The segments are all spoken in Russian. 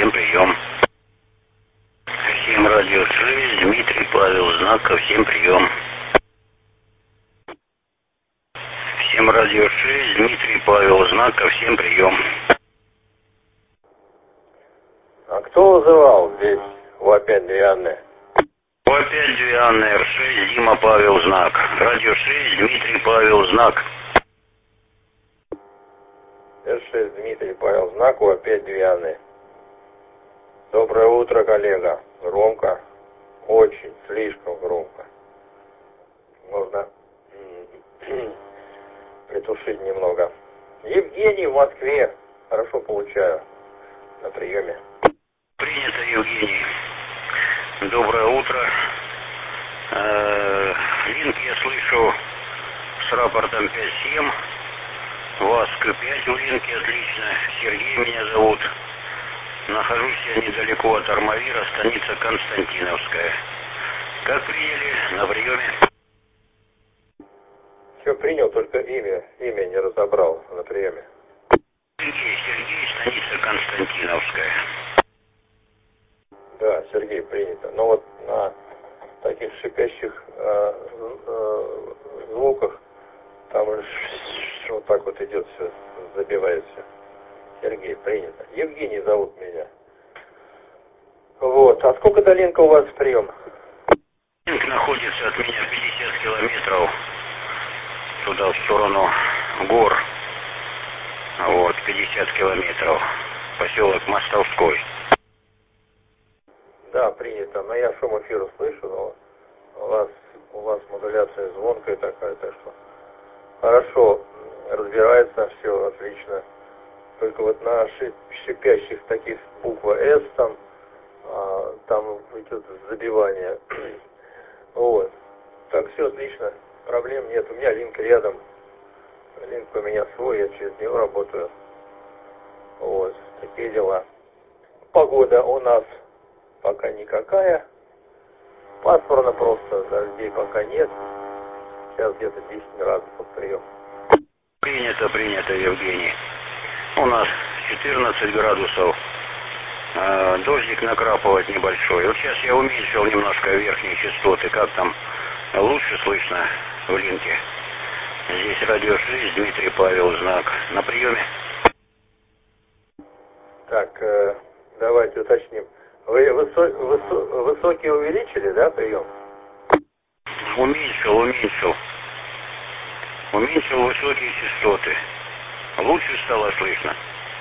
всем прием. 7 радио 6, Дмитрий Павел Знаков, всем прием. 7 радио 6, Дмитрий Павел Знаков, всем прием. А кто вызывал здесь? У5 2 Анны. У5 2 Анны, Р6, Дима Павел Знак. Радио 6, Дмитрий Павел Знак. Р6, Дмитрий Павел Знак, У5 2 Анны. Доброе утро, коллега. Громко. Очень, слишком громко. Нужно притушить немного. Евгений в Москве. Хорошо получаю. На приеме. Принято, Евгений. Доброе утро. Линк я слышу с рапортом 5-7. Вас К5 в линке, отлично. Сергей меня зовут. Нахожусь я недалеко от Армавира, станица Константиновская. Как приняли на приеме? Все принял, только имя не разобрал на приеме. Сергей, станица Константиновская. Да, Сергей, принято. Но вот на таких шипящих звуках там вот так вот идет все, забивается. Сергей, принято. Евгений зовут меня. Вот. А сколько до Ленка у вас прием? Линк находится от меня 50 километров туда, в сторону гор. Вот, 50 километров. Поселок Мостовской. Да, принято. Но я шум эфира слышу, но у вас модуляция звонкая такая, так что хорошо разбирается, все отлично. Только вот на шипящих таких буква «С» там идет забивание. Вот. Так, все отлично. Проблем нет. У меня линк рядом. Линк у меня свой, я через него работаю. Вот. Такие дела. Погода у нас пока никакая. Пасмурно просто. Дождей пока нет. Сейчас где-то 10 градусов прием. Принято, Евгений. У нас 14 градусов. Дождик накрапывает небольшой. Вот сейчас я уменьшил немножко верхние частоты. Как там лучше слышно в линке? Здесь радио 6, Дмитрий Павел Знак. На приеме. Так, давайте уточним. Вы высокие увеличили, да, прием? Уменьшил. Уменьшил высокие частоты. Лучше стало слышно.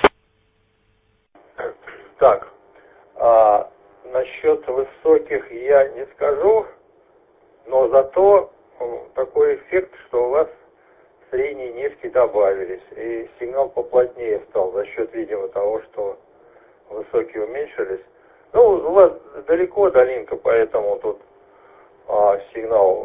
Так, насчет высоких я не скажу, но зато такой эффект, что у вас средние низкие добавились, и сигнал поплотнее стал за счет, видимо, того, что высокие уменьшились. Ну, у вас далеко до линка, поэтому тут сигнал,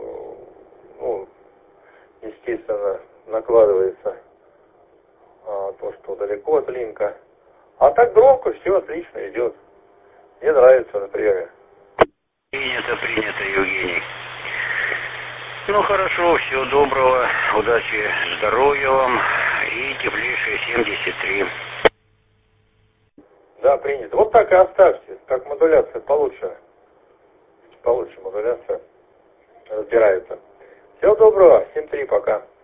естественно, накладывается то, что далеко от линка. А так громко, все отлично идет. Мне нравится на приеме. Принято, Евгений. Ну хорошо, всего доброго, удачи, здоровья вам и теплейшие 73. Да, принято. Вот так и оставьте, как модуляция получше. Получше модуляция разбирается. Всего доброго, 7-3, пока.